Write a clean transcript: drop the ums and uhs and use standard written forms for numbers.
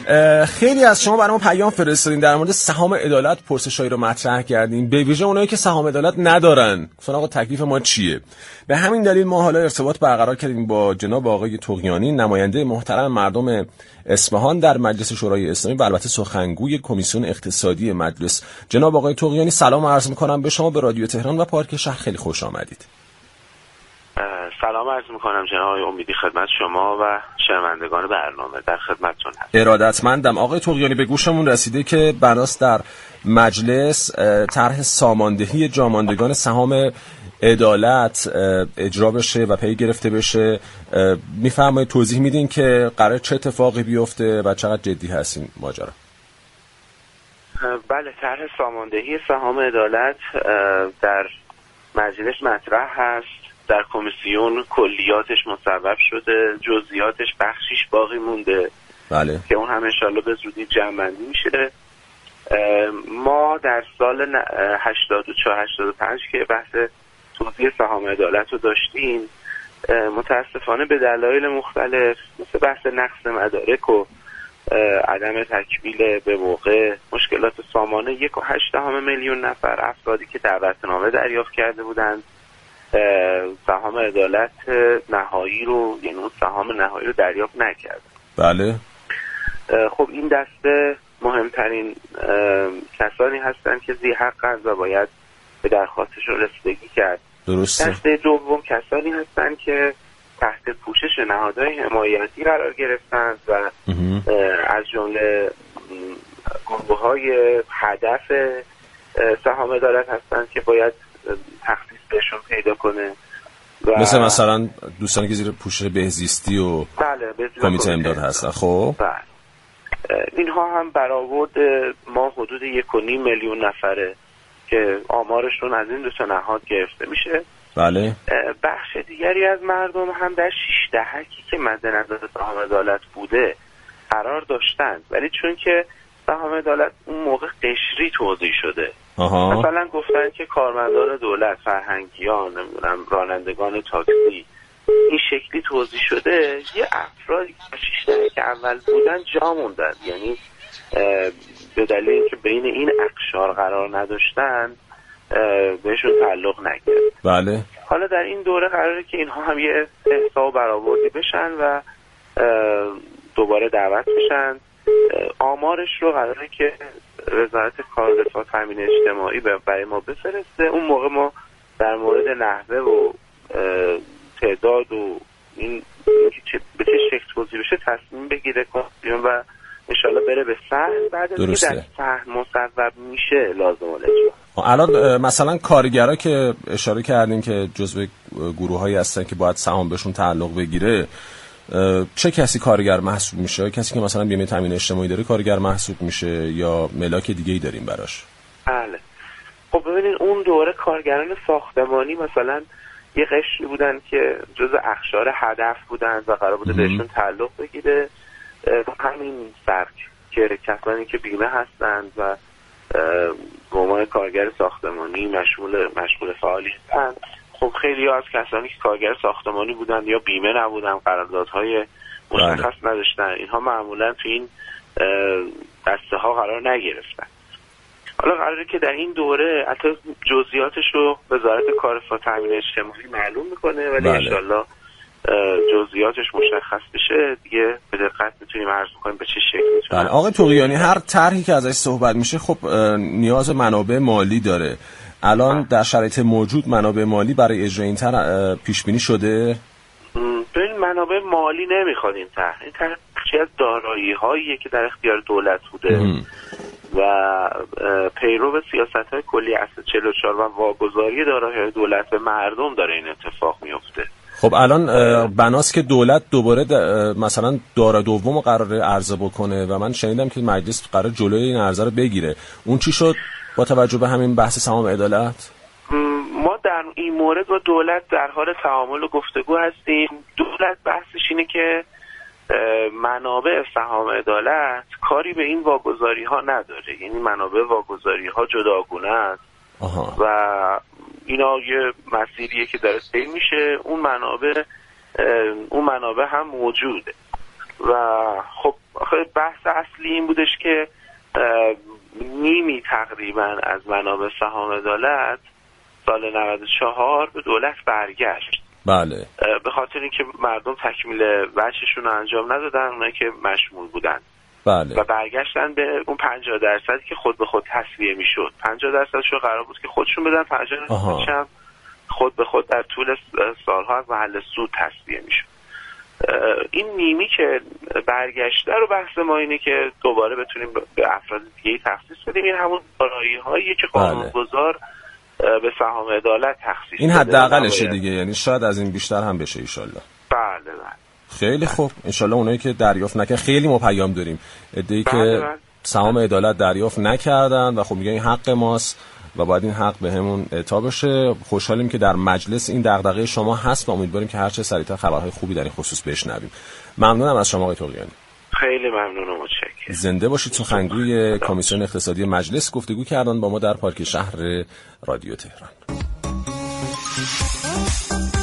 خیلی از شما برام پیام فرستادین در مورد سهام عدالت، پرسشایی رو مطرح کردین، به ویژه اونایی که سهام عدالت ندارن. مثلا آقا تکلیف ما چیه؟ به همین دلیل ما حالا ارتباط برقرار کردیم با جناب آقای طغیانی، نماینده محترم مردم اصفهان در مجلس شورای اسلامی و البته سخنگوی کمیسیون اقتصادی مجلس. جناب آقای طغیانی سلام عرض می‌کنم به شما، به رادیو تهران و پارک شهر خیلی خوش آمدید. سلام عرض میکنم جناب آقای امیدی خدمت شما و شنوندگان برنامه، در خدمتتون هستم. ارادتمندم. آقای طغیانی به گوشمون رسیده که بناست در مجلس طرح ساماندهی جاماندگان سهام عدالت اجرا بشه و پی گرفته بشه. میفرمایید توضیح میدین که قرار چه اتفاقی بیفته و چقدر جدی هستین ماجرا؟ بله، طرح ساماندهی سهام عدالت در مجلس مطرح هست. در کمیسیون کلیاتش مصوب شده، جزئیاتش بخشیش باقی مونده. بله. که اون هم انشالله به زودی جمع‌بندی میشه. ما در سال 84-85 که بحث توزیع سهام عدالت رو داشتیم، متاسفانه به دلایل مختلف مثل بحث نقص مدارک و عدم تکمیل به موقع، مشکلات سامانه 1.8 میلیون نفر افرادی که دعوتنامه دریافت کرده بودند سهام عدالت نهایی رو، یعنی اون سهام نهایی رو دریافت نکرد. بله. خب این دسته مهمترین کسانی هستند که ذی حقن و باید به درخواستشون رسیدگی کرد. درسته. دسته دوم کسانی هستند که تحت پوشش نهادهای حمایتی قرار گرفتند و از جمله گروه‌های هدف سهام عدالت هستند که باید تخصیص بهشون پیدا کنه، مثل مثلا دوستانی که زیر پوشش بهزیستی و بله کمیته امداد هستن. خب بله، اینها هم برآورد ما حدود 1.5 میلیون نفره که آمارشون از این دو تا نهاد گرفته میشه. بله. بخش دیگری از مردم هم در 6 دهکی که مد نظر سهام عدالت بوده قرار داشتند، ولی چون که سهام عدالت اون موقع قشری توزیع شده، مثلا گفتن که کارمندان دولت، فرهنگیان، نمیدونم رانندگان تاکسی، این شکلی توزیع شده، یه افرادی که 6 دهه که اول بودن جا موندن، یعنی به دلیل اینکه بین این اقشار قرار نداشتن بهشون تعلق نگرفت. بله. حالا در این دوره قراره که اینها هم یه حساب برآوردی بشن و دوباره دعوت بشن. آمارش رو قراره که وزارت کار و رفاه تامین اجتماعی برای ما بفرسته. اون موقع ما در مورد نحوه و تعداد و این به چه شکل توزیع بشه تصمیم بگیره و انشالله بره به صحن. بعد از اینکه در صحن مصوب میشه لازم الاجرا. الان مثلا کارگرها که اشاره کردین که جزو گروه‌هایی هستن که باید سهام بهشون تعلق بگیره، چه کسی کارگر محسوب میشه؟ کسی که مثلا بیمه تامین اجتماعی داره کارگر محسوب میشه یا ملاک دیگه‌ای داریم براش؟ بله. خب ببینید اون دوره کارگران ساختمانی مثلا یه قشری بودن که جزء اقشار هدف بودن و قرار بوده بهشون تعلق بگیره. همین فرق که کسانی که بیمه هستند و به عنوان کارگر ساختمانی مشغول فعالیتن، خب خیلی از کسانی که کارگر ساختمانی بودن یا بیمه نبودن، قراردادهای مشخص نداشتن، اینها معمولا تو این دسته ها قرار نگرفتن. حالا قراره که در این دوره حتی جزئیاتش رو وزارت کار و تامین اجتماعی معلوم میکنه، ولی انشالله جزئیاتش مشخص بشه دیگه به دقت میتونیم عرض کنیم به چه شکلی. بله. آقای طغیانی، هر طرحی که ازش صحبت میشه خب نیاز منابع مالی داره. الان در شرایط موجود منابع مالی برای اجرای این طرح پیش بینی شده؟ ببین منابع مالی نمیخواد این طرح. این طرح بخشی از دارایی‌هایی که در اختیار دولت بوده و پیرو سیاست‌های کلی اصل 44 و واگذاری دارایی‌های دولت به مردم داره این اتفاق میفته. خب الان بناست که دولت دوباره مثلا دارا دومو قراره عرضه بکنه و من شنیدم که مجلس قرار جلوی این عرضه رو بگیره. اون چی شد با توجه به همین بحث سهام عدالت؟ ما در این مورد با دولت در حال تعامل و گفتگو هستیم. دولت بحثش اینه که منابع سهام عدالت کاری به این واگذاری ها نداره، یعنی منابع واگذاری ها جداگونه است و اینا یه مسیریه که داره طی میشه. اون منابع هم موجوده و خب بحث اصلی این بودش که نیمی تقریبا از منابع سهام عدالت سال 94 به دولت برگشت. بله. به خاطر اینکه مردم تکمیل وجهشون رو انجام ندادن، اونایی که مشمول بودن. بله. و برگشتن به اون 50% که خود به خود تصفیه میشد. 50%شون قرار بود که خودشون بدن، 50% هم خود به خود در طول سالها از محل سود تصفیه میشد. این نیمی که برگشته رو بحث ما اینه که دوباره بتونیم به افراد دیگه تخصیص بدیم. این همون دارایی‌هایی که قانونگذار به سهام عدالت تخصیص این حداقلشه دیگه، یعنی شاید از این بیشتر هم بشه ان شاءالله. بله. خیلی خوب، ان شاءالله اونایی که دریافت نکردن، خیلی ما پیام داریم عده‌ای که سهام عدالت دریافت نکردن و خب میگن این حق ماست و باید این حق بهمون اعطا بشه. خوشحالیم که در مجلس این دغدغه شما هست و امیدواریم که هر چه سریعتر خبرهای خوبی در این خصوص بشنویم. ممنونم از شما آقای طغیانی. خیلی ممنون و متشکرم. زنده باشید. سخنگوی کمیسیون اقتصادی مجلس گفتگو کردن با ما در پارک شهر رادیو تهران.